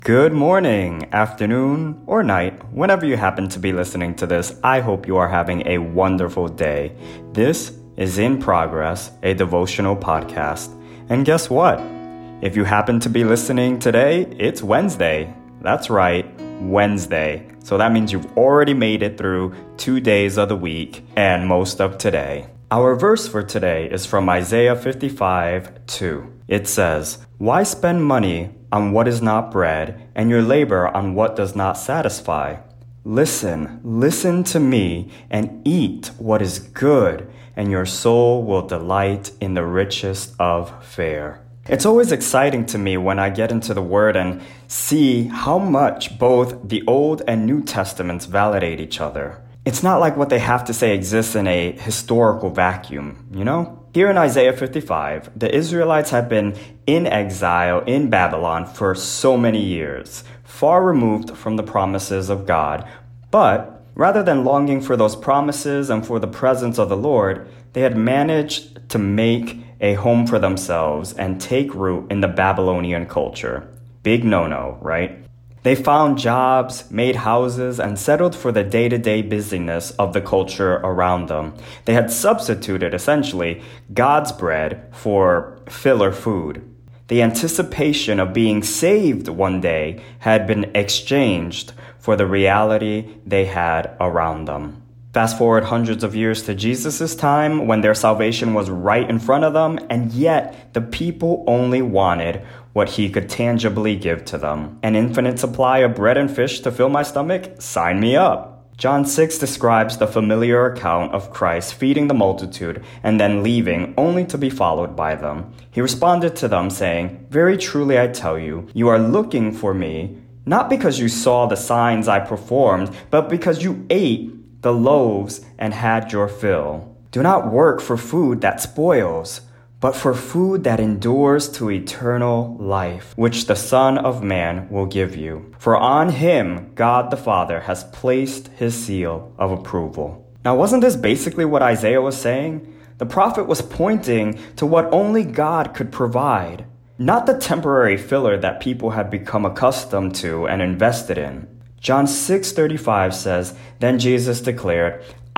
Good morning, afternoon, or night, whenever you happen to be listening to this. I hope you are having a wonderful day. This is In Progress, a devotional podcast. And guess what? If you happen to be listening today, it's Wednesday. That's right, Wednesday. So that means you've already made it through 2 days of the week and most of today. Our verse for today is from Isaiah 55:2. It says, "Why spend money on what is not bread, and your labor on what does not satisfy? Listen to me, and eat what is good, and your soul will delight in the richest of fare." It's always exciting to me when I get into the Word and see how much both the Old and New Testaments validate each other. It's not like what they have to say exists in a historical vacuum, you know? Here in Isaiah 55, the Israelites had been in exile in Babylon for so many years, far removed from the promises of God. But rather than longing for those promises and for the presence of the Lord, they had managed to make a home for themselves and take root in the Babylonian culture. Big no-no, right? They found jobs, made houses, and settled for the day-to-day busyness of the culture around them. They had substituted, essentially, God's bread for filler food. The anticipation of being saved one day had been exchanged for the reality they had around them. Fast forward hundreds of years to Jesus' time when their salvation was right in front of them, and yet the people only wanted what he could tangibly give to them. An infinite supply of bread and fish to fill my stomach? Sign me up. John 6 describes the familiar account of Christ feeding the multitude and then leaving only to be followed by them. He responded to them saying, "Very truly I tell you, you are looking for me, not because you saw the signs I performed, but because you ate the loaves and had your fill. Do not work for food that spoils, but for food that endures to eternal life, which the Son of Man will give you. For on him God the Father has placed his seal of approval." Now, wasn't this basically what Isaiah was saying? The prophet was pointing to what only God could provide, not the temporary filler that people had become accustomed to and invested in. John 6:35 says, "Then Jesus declared,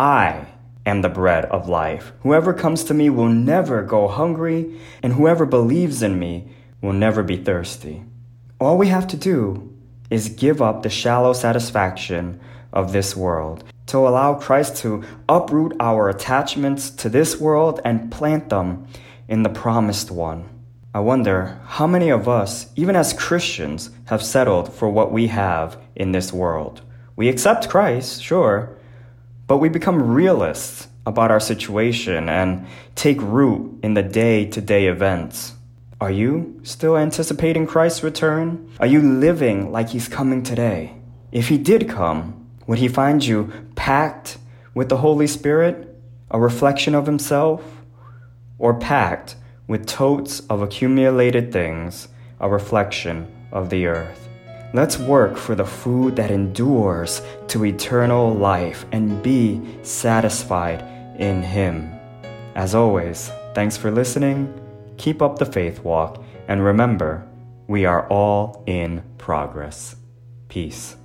I am the bread of life. Whoever comes to me will never go hungry, and whoever believes in me will never be thirsty." All we have to do is give up the shallow satisfaction of this world to allow Christ to uproot our attachments to this world and plant them in the promised one. I wonder how many of us, even as Christians, have settled for what we have in this world. We accept Christ, sure, but we become realists about our situation and take root in the day-to-day events. Are you still anticipating Christ's return? Are you living like he's coming today? If he did come, would he find you packed with the Holy Spirit, a reflection of himself, or packed with totes of accumulated things, a reflection of the earth? Let's work for the food that endures to eternal life and be satisfied in him. As always, thanks for listening. Keep up the faith walk, and remember, we are all in progress. Peace.